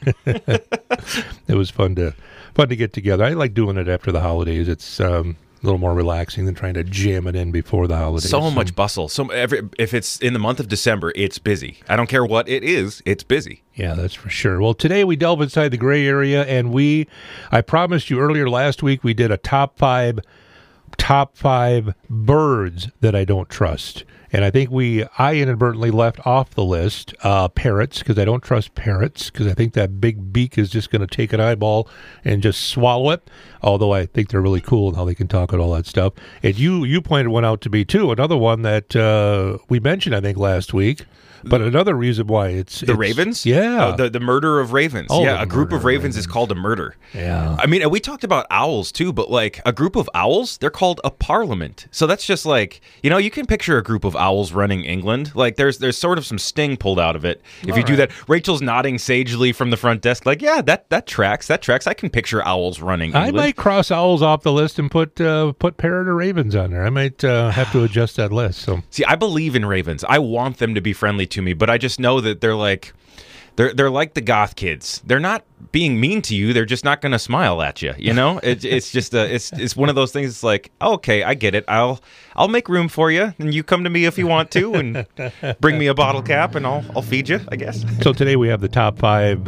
It was fun to fun to get together. I like doing it after the holidays. It's um, a little more relaxing than trying to jam it in before the holidays.
So much bustle. So every, if it's in the month of December, it's busy. I don't care what it is, it's busy.
Yeah, that's for sure. Well, today we delve inside the gray area, and we, I promised you earlier last week, we did a top five, top five birds that I don't trust. And I think we, I inadvertently left off the list uh, parrots, because I don't trust parrots, because I think that big beak is just going to take an eyeball and just swallow it. Although I think they're really cool and how they can talk and all that stuff. And you, you pointed one out to me too. Another one that uh, we mentioned, I think, last week. But another reason why it's...
The
it's,
ravens?
Yeah.
Oh, the, the murder of ravens.
Oh,
yeah,
the
a group
murder
of
of
ravens,
ravens.
is called a murder.
Yeah.
I mean, and we talked about owls too, but like a group of owls, they're called a parliament. So that's just like, you know, you can picture a group of owls running England. Like there's there's sort of some sting pulled out of it. If
All
you do
right.
that, Rachel's nodding sagely from the front desk like, yeah, that, that tracks. That tracks. I can picture owls running
I
England.
might cross owls off the list and put uh, put parrot or ravens on there. I might uh, have to adjust that list. So
See, I believe in ravens. I want them to be friendly to me, but I just know that they're like, They're they're like the goth kids. They're not being mean to you. They're just not going to smile at you. You know, it, it's just a, it's it's one of those things. It's like, okay, I get it. I'll I'll make room for you, and you come to me if you want to, and bring me a bottle cap, and I'll I'll feed you, I guess.
So today we have the top five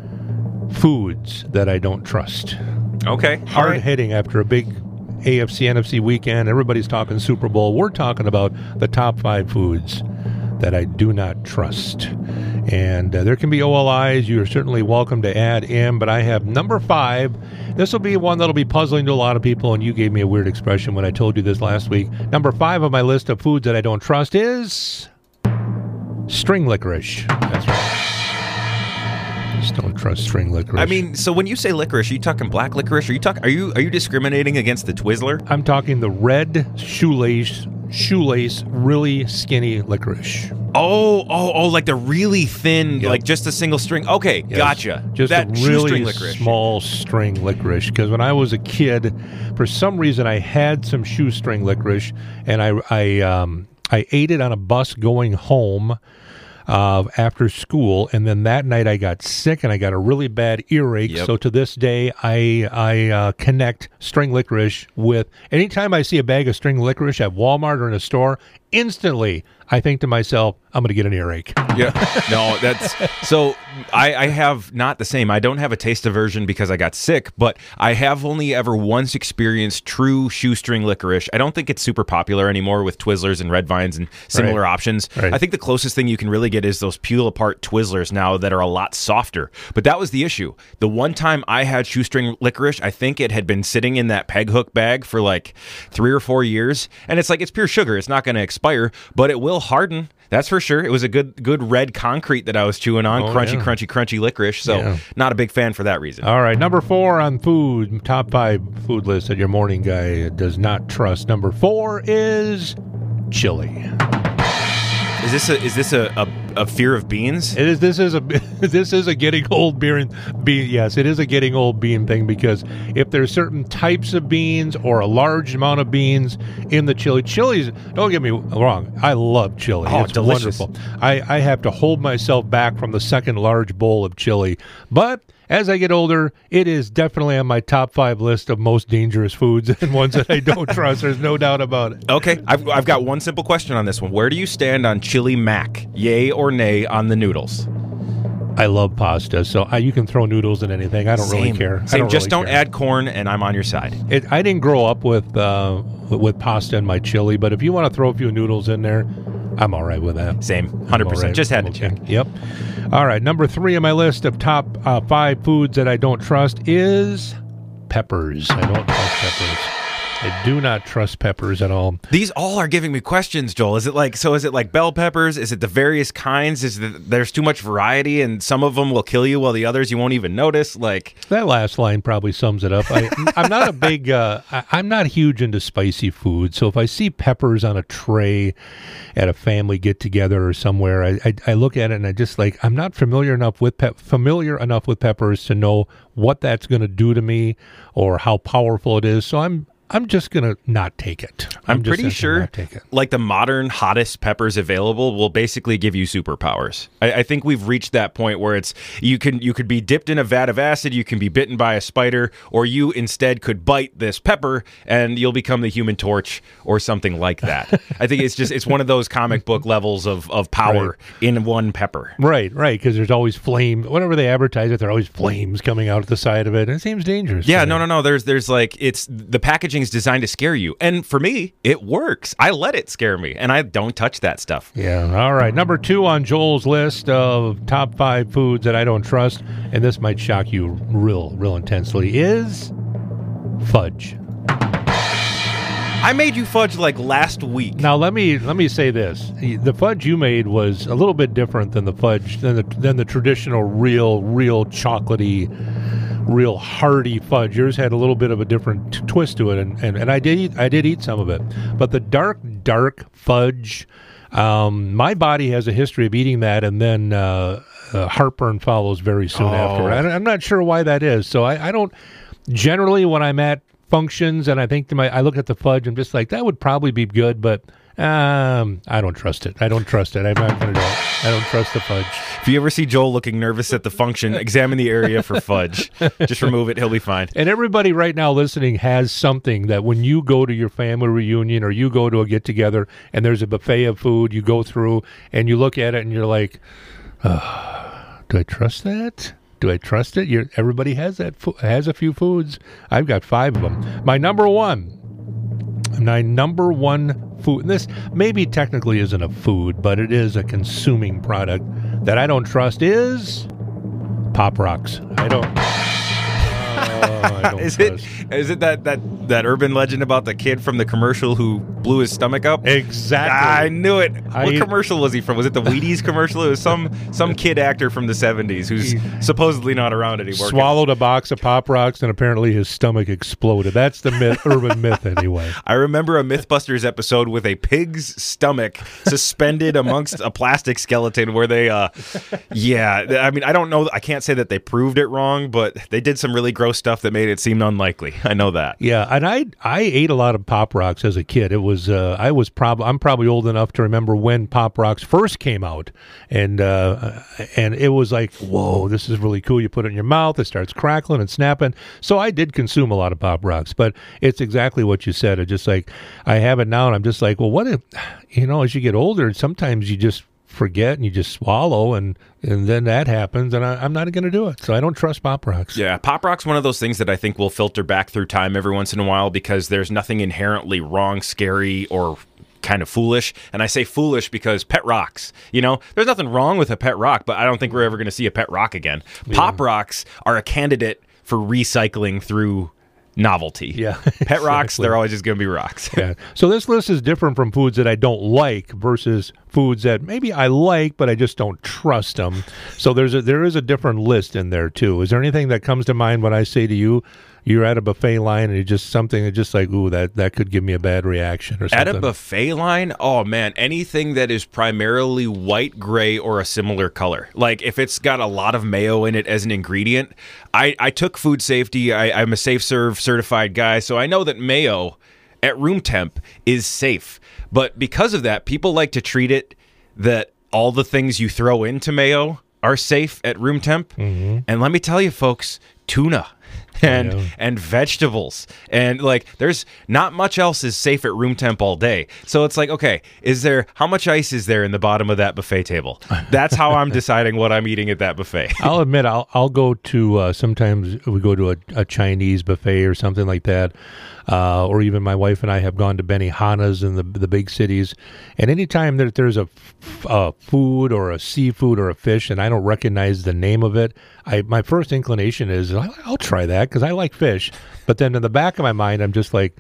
foods that I don't trust.
Okay, all
Hard
right.
hitting after a big A F C N F C weekend. Everybody's talking Super Bowl. We're talking about the top five foods that I do not trust. And uh, there can be O L Is. You're certainly welcome to add in, but I have number five. This will be one that'll be puzzling to a lot of people, and you gave me a weird expression when I told you this last week. Number five on my list of foods that I don't trust is string licorice. That's right. Just don't trust string licorice.
I mean, so when you say licorice, are you talking black licorice? Are you talking? Are you are you discriminating against the Twizzler?
I'm talking the red shoelace, shoelace, really skinny licorice.
Oh, oh, oh, like the really thin,
Yep.
like just a single string. Okay,
Yes.
gotcha.
Just
that
a
shoestring
really
licorice.
small string licorice. Because when I was a kid, for some reason, I had some shoestring licorice, and I I um I ate it on a bus going home. uh, after school, and then that night I got sick and I got a really bad earache.
Yep.
So to this day, I I uh, connect string licorice with anytime I see a bag of string licorice at Walmart or in a store. Instantly, I think to myself, I'm going to get an earache.
Yeah, no, that's so. I, I have not the same. I don't have a taste aversion because I got sick, but I have only ever once experienced true shoestring licorice. I don't think it's super popular anymore with Twizzlers and Red Vines and similar
Right.
options.
Right.
I think the closest thing you can really get is those peel apart Twizzlers now that are a lot softer. But that was the issue. The one time I had shoestring licorice, I think it had been sitting in that peg hook bag for like three or four years, and it's like it's pure sugar. It's not going to expire, but it will harden. That's for sure. It was a good good red concrete that I was chewing on.
Oh,
crunchy,
yeah.
crunchy, crunchy licorice. So
Yeah.
not a big fan for that reason.
All right, number four on food, top five food list that your morning guy does not trust. Number four is chili.
Is this a is this a, a, a fear of beans?
It is. This is a this is a getting old bean. Bean. Yes, it is a getting old bean thing because if there's certain types of beans or a large amount of beans in the chili, chilies. Don't get me wrong. I love chili.
Oh,
it's
delicious.
wonderful. I I have to hold myself back from the second large bowl of chili, but as I get older, it is definitely on my top five list of most dangerous foods and ones that I don't trust. There's no doubt about it.
Okay, I've, I've got one simple question on this one. Where do you stand on chili mac? Yay or nay on the noodles?
I love pasta, so I, you can throw noodles in anything. I don't
Same.
really care. I
Same.
don't
Just
really
don't
care.
add corn, and I'm on your side.
It, I didn't grow up with uh, with pasta in my chili, but if you want to throw a few noodles in there, I'm all right with that.
Same, one hundred percent.
I'm all right.
Just had
I'm
to
okay.
check.
Yep. All right, number three on my list of top uh, five foods that I don't trust is peppers. I don't trust peppers. I do not trust peppers at all.
These all are giving me questions, Joel. Is it like so? Is it like bell peppers? Is it the various kinds? Is it, there's too much variety, and some of them will kill you, while the others you won't even notice? Like
That last line probably sums it up. I, I'm not a big, uh, I, I'm not huge into spicy food. So if I see peppers on a tray at a family get together or somewhere, I, I, I look at it and I just like, I'm not familiar enough with pep, familiar enough with peppers to know what that's going to do to me or how powerful it is. So I'm, I'm just going to not take it.
I'm,
just
pretty
gonna
sure,
not take it.
like the modern hottest peppers available will basically give you superpowers. I, I think we've reached that point where it's you can you could be dipped in a vat of acid, you can be bitten by a spider, or you instead could bite this pepper and you'll become the Human Torch or something like that. I think it's just it's one of those comic book levels of of power
Right.
in one pepper.
Right, right, because there's always flame. Whenever they advertise it, there are always flames coming out at the side of it. And it seems dangerous.
Yeah,
to
no,
me.
no, no. There's, there's like, it's the packaging is designed to scare you, and for me, it works. I let it scare me, and I don't touch that stuff.
Yeah. All right. Number two on Joel's list of top five foods that I don't trust, and this might shock you real, real intensely, is fudge.
I made you fudge like last week.
Now let me let me say this: the fudge you made was a little bit different than the fudge than the than the traditional real, real chocolatey, real hearty fudge. Yours had a little bit of a different t- twist to it, and, and, and I did eat, I did eat some of it. But the dark, dark fudge, um, my body has a history of eating that, and then uh, uh, heartburn follows very soon
Oh.
after. I, I'm not sure why that is. So I, I don't generally when I'm at functions and I think to my, I look at the fudge, I'm just like that would probably be good, but um, I don't trust it. I don't trust it. I'm not going to do it. I don't trust the fudge.
If you ever see Joel looking nervous at the function, examine the area for fudge. Just remove it; he'll be fine.
And everybody right now listening has something that when you go to your family reunion or you go to a get-together and there's a buffet of food, you go through and you look at it and you're like, oh, do I trust that? Do I trust it? You're, everybody has that fo- has a few foods. I've got five of them. My number one, my number one food, and this maybe technically isn't a food, but it is a consuming product that I don't trust, is Pop Rocks. I don't. Oh, I don't
is
trust.
it is it that, that that urban legend about the kid from the commercial who blew his stomach up?
Exactly.
I knew it.
I
what
eat-
commercial was he from? Was it the Wheaties commercial? It was some some kid actor from the seventies who's supposedly not around anymore.
Swallowed a box of Pop Rocks and apparently his stomach exploded. That's the myth, urban myth anyway.
I remember a Mythbusters episode with a pig's stomach suspended amongst a plastic skeleton where they, uh, yeah, I mean, I don't know. I can't say that they proved it wrong, but they did some really gross stuff that made it seem unlikely. I know that.
Yeah, and I I ate a lot of Pop Rocks as a kid. It was was uh, I was prob I'm probably old enough to remember when Pop Rocks first came out, and uh, and it was like, whoa, this is really cool. You put it in your mouth, it starts crackling and snapping. So I did consume a lot of Pop Rocks, but it's exactly what you said. It's just like I have it now, and I'm just like, well, what if, you know, as you get older, sometimes you just forget and you just swallow, and and then that happens, and I, I'm not going to do it. So I don't trust Pop Rocks.
Yeah, Pop Rock's one of those things that I think will filter back through time every once in a while, because there's nothing inherently wrong, scary, or kind of foolish. And I say foolish because pet rocks, you know, there's nothing wrong with a pet rock, but I don't think we're ever going to see a pet rock again. Yeah. Pop Rocks are a candidate for recycling through novelty.
Yeah.
Pet
exactly.
rocks, they're always just going to be rocks.
Yeah. So this list is different from foods that I don't like versus foods that maybe I like, but I just don't trust them. So there's a, there is a different list in there too. Is there anything that comes to mind when I say to you, you're at a buffet line and it's just something that's just like, ooh, that, that could give me a bad reaction or something?
At a buffet line? Oh, man, anything that is primarily white, gray, or a similar color. Like, if it's got a lot of mayo in it as an ingredient. I, I took food safety. I, I'm a Safe Serve certified guy, so I know that mayo at room temp is safe. But because of that, people like to treat it that all the things you throw into mayo are safe at room temp. Mm-hmm. And let me tell you, folks, tuna and and vegetables, and like there's not much else is safe at room temp all day. So it's like, okay, is there, how much ice is there in the bottom of that buffet table? That's how I'm deciding what I'm eating at that buffet.
I'll admit, I'll I'll go to uh, sometimes we go to a, a Chinese buffet or something like that. Uh, or even my wife and I have gone to Benihana's in the the big cities, and anytime that there's a, f- a food or a seafood or a fish and I don't recognize the name of it, I my first inclination is I'll, I'll try that because I like fish. But then in the back of my mind, I'm just like,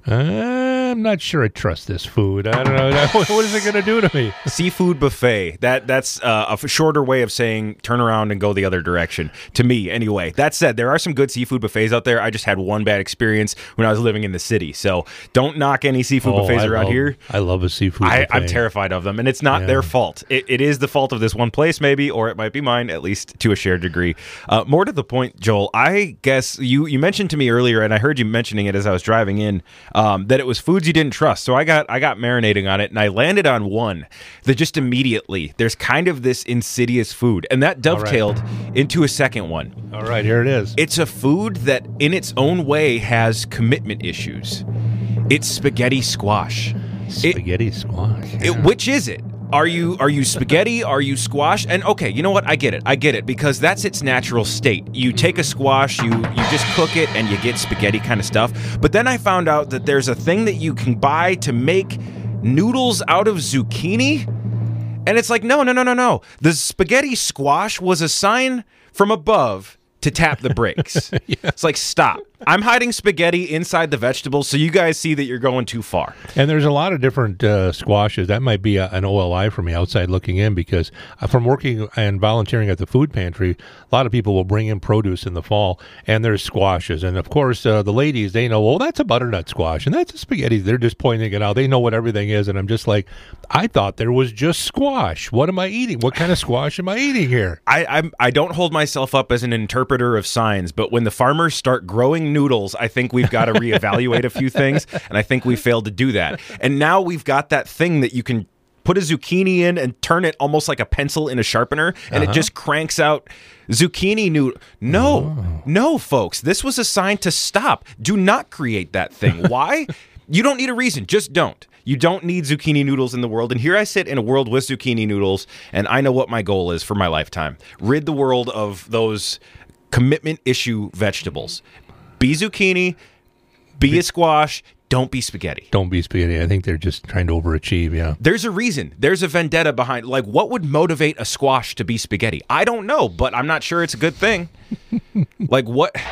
I'm not sure I trust this food. I don't know. What is it going to do to me?
Seafood buffet. That That's uh, a f- shorter way of saying turn around and go the other direction, to me anyway. That said, there are some good seafood buffets out there. I just had one bad experience when I was living in the city. So don't knock any seafood
oh,
buffets
I
around
love,
here.
I love a seafood
I,
buffet.
I'm terrified of them, and it's not
yeah.
their fault. It, it is the fault of this one place, maybe, or it might be mine, at least to a shared degree. Uh, more to the point, Joel, I guess you, you mentioned to me earlier, and I heard you mentioning it as I was driving in, um, that it was foods you didn't trust. So I got I got marinating on it, and I landed on one that just immediately, there's kind of this insidious food, and that dovetailed right. into a second one.
All right, here it is.
It's a food that in its own way has commitment issues. It's spaghetti squash.
Spaghetti it, squash. Yeah.
It, which is it? Are you are you spaghetti? Are you squash? And okay, you know what? I get it. I get it because that's its natural state. You take a squash, you you just cook it, and you get spaghetti kind of stuff. But then I found out that there's a thing that you can buy to make noodles out of zucchini, and it's like, no, no, no, no, no. The spaghetti squash was a sign from above to tap the brakes. yeah. It's like, stop. I'm hiding spaghetti inside the vegetables so you guys see that you're going too far.
And there's a lot of different uh, squashes. That might be a, an O L I for me outside looking in, because from working and volunteering at the food pantry, a lot of people will bring in produce in the fall, and there's squashes. And, of course, uh, the ladies, they know, well, that's a butternut squash, and that's a spaghetti. They're just pointing it out. They know what everything is, and I'm just like, I thought there was just squash. What am I eating? What kind of squash am I eating here?
I I'm, I don't hold myself up as an interpreter of signs, but when the farmers start growing noodles, I think we've got to reevaluate a few things, and I think we failed to do that. And now we've got that thing that you can put a zucchini in and turn it almost like a pencil in a sharpener, and uh-huh. it just cranks out zucchini noodle. No, oh. no, folks. This was a sign to stop. Do not create that thing. Why? You don't need a reason. Just don't. You don't need zucchini noodles in the world. And here I sit in a world with zucchini noodles, and I know what my goal is for my lifetime. Rid the world of those commitment issue vegetables. Be zucchini, be, be a squash, don't be spaghetti.
Don't be spaghetti. I think they're just trying to overachieve, yeah.
There's a reason. There's a vendetta behind, like, what would motivate a squash to be spaghetti? I don't know, but I'm not sure it's a good thing. Like, what? What the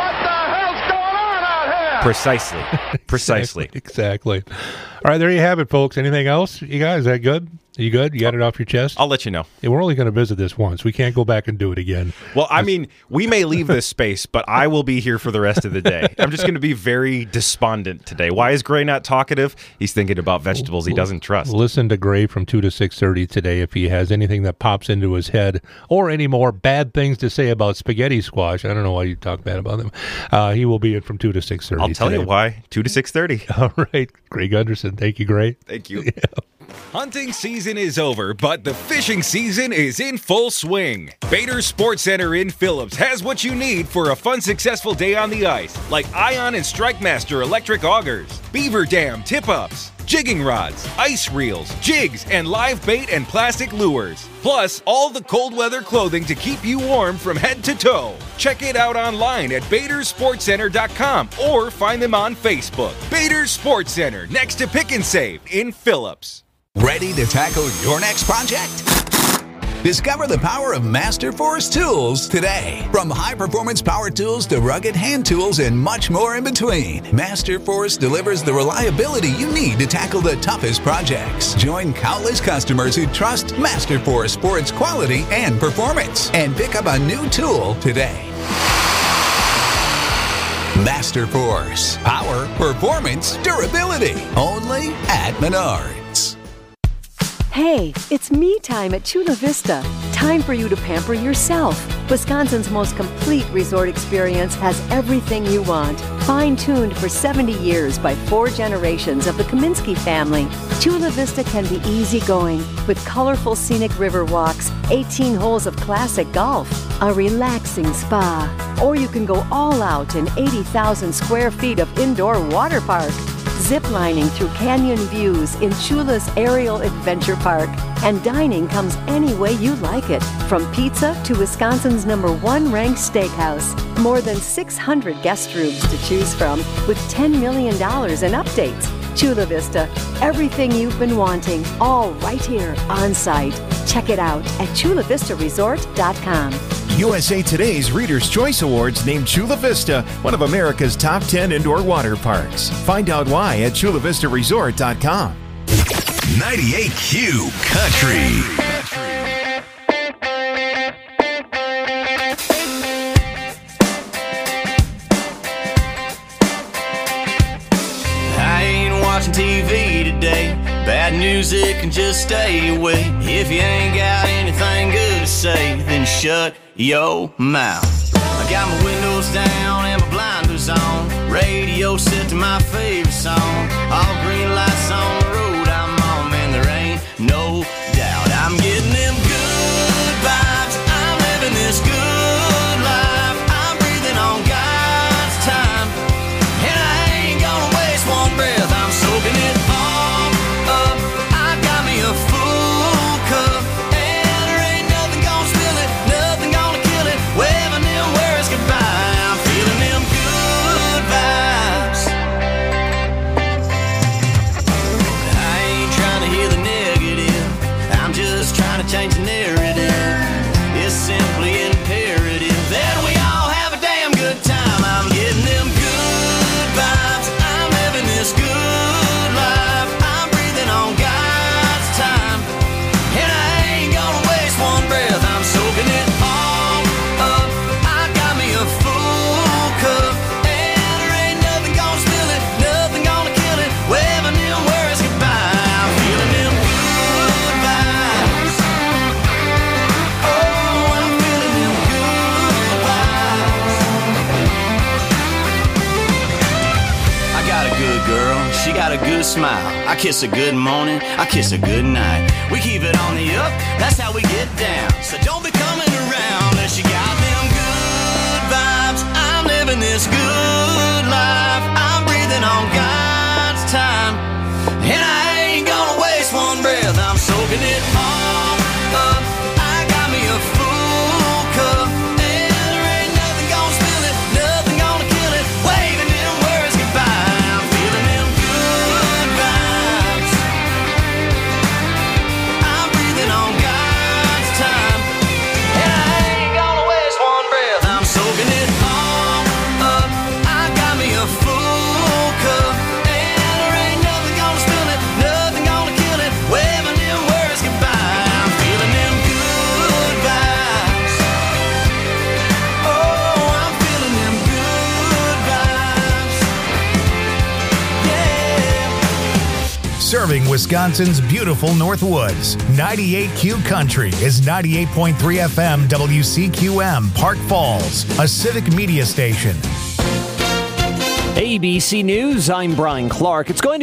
hell's going on out here?
Precisely. Precisely.
Exactly. exactly. All right, there you have it, folks. Anything else? You guys, is that good? You good? You got it off your chest?
I'll let you know.
Yeah, we're only going to visit this once. We can't go back and do it again.
Well, I mean, we may leave this space, but I will be here for the rest of the day. I'm just going to be very despondent today. Why is Gray not talkative? He's thinking about vegetables he doesn't trust.
Listen to Gray from two to six thirty today if he has anything that pops into his head or any more bad things to say about spaghetti squash. I don't know why you talk bad about them. Uh, he will be in from two to six thirty
I'll tell
today.
you why. two to six thirty
All right. Greg Gunderson. Thank you, Gray.
Thank you.
Yeah.
Hunting season is over, but the fishing season is in full swing. Bader Sports Center in Phillips has what you need for a fun, successful day on the ice, like Ion and StrikeMaster electric augers, Beaver Dam tip-ups, jigging rods, ice reels, jigs, and live bait and plastic lures. Plus, all the cold weather clothing to keep you warm from head to toe. Check it out online at bader sports center dot com or find them on Facebook. Bader Sports Center, next to Pick and Save in Phillips.
Ready to tackle your next project? Discover the power of Master Force tools today. From high-performance power tools to rugged hand tools and much more in between, Master Force delivers the reliability you need to tackle the toughest projects. Join countless customers who trust Master Force for its quality and performance, and pick up a new tool today. Master Force. Power, performance, durability. Only at Menards.
Hey, it's me time at Chula Vista. Time for you to pamper yourself. Wisconsin's most complete resort experience has everything you want. Fine-tuned for seventy years by four generations of the Kaminsky family, Chula Vista can be easygoing with colorful scenic river walks, eighteen holes of classic golf, a relaxing spa. Or you can go all out in eighty thousand square feet of indoor water park. Ziplining through canyon views in Chula's Aerial Adventure Park. And dining comes any way you like it, from pizza to Wisconsin's number one ranked steakhouse. More than six hundred guest rooms to choose from with ten million dollars in updates. Chula Vista, everything you've been wanting, all right here on site. Check it out at chula vista resort dot com.
U S A Today's Reader's Choice Awards named Chula Vista one of America's top ten indoor water parks. Find out why at chula vista resort dot com.
ninety-eight Q Country.
Watching T V today, bad news, it can just stay away. If you ain't got anything good to say, then shut your mouth. I got my windows down and my blinders on, radio set to my favorite song. All green lights on the road I'm on, man, there ain't no doubt I'm getting them good vibes. I'm living this good life. I'm breathing on God's time, and I ain't gonna waste one breath. I'm soaking it all up. I got me a full cup, and there ain't nothing gonna spill it, nothing gonna kill it. Waving them words goodbye. I'm feeling them good vibes. I ain't trying to hear the negative, I'm just trying to change the narrative. It's simply imperative that we all have a damn good time. I'm getting them good vibes. I'm living this good life. I'm breathing on God's time, and I ain't gonna waste one breath. I'm soaking it all up. I got me a full cup, and there ain't nothing gonna spill it, nothing gonna kill it. Waving them words goodbye. I'm feeling them good vibes. Oh, I'm feeling them good vibes. I got a good girl, she got a good smile. I kiss her good morning, I kiss her good night. We keep it on the up, that's how we get down. So don't be coming around unless you got them good vibes. I'm living this good life. I'm breathing on God's time, and I ain't gonna waste one breath. I'm soaking it all up. I got me a full cup, and there ain't nothing gonna spill it, nothing gonna kill it. Waving them words goodbye. I'm feeling them good vibes. I'm breathing on God's time, and
serving Wisconsin's beautiful North Woods. ninety-eight Q Country is ninety-eight point three F M W C Q M, Park Falls, a civic media station.
A B C News, I'm Brian Clark. It's going to